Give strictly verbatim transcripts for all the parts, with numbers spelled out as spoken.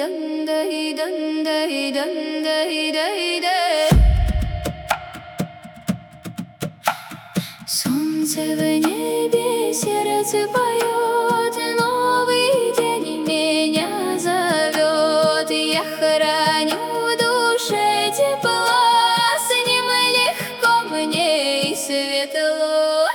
Солнце в небе, сердце поет, новый день меня зовет. Я храню в душе тепло, с ним легко мне и светло.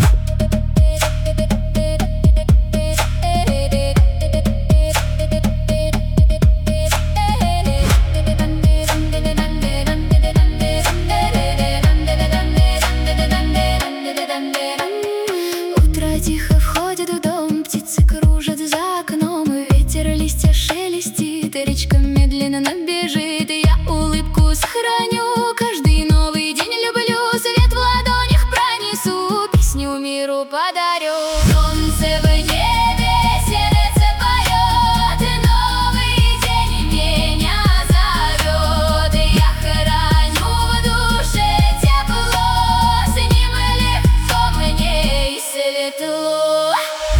Утро тихо входит в дом, птицы кружат за окном, ветер листья шелестит, речка медленно набежит. Я улыбку сохраню, каждый новый день люблю, свет в ладонях пронесу, песню миру подарю. Солнце в небе, сердце поет, новый день меня зовет. Я храню в душе тепло, с ним легко мне и светло.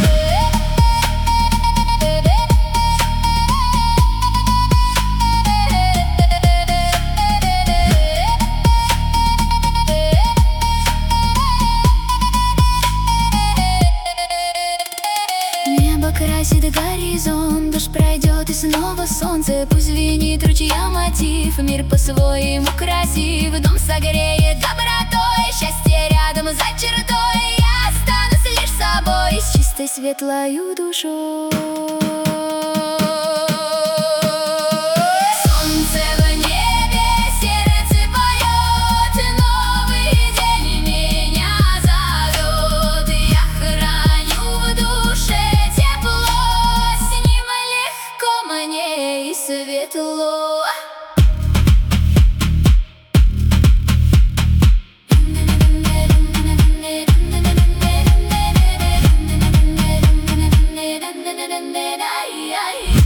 Небо красит горизонт, дождь пройдет и снова солнце. Пусть звенит ручья мотив, мир по-своему красив. Дом согреет добротой, счастье рядом за чертой. Я останусь лишь собой, с чистой светлою душой. Солнце в небе, сердце поет, новый день меня зовет. Я храню в душе тепло, с ним легко мне и светло. Ay, ay, ay.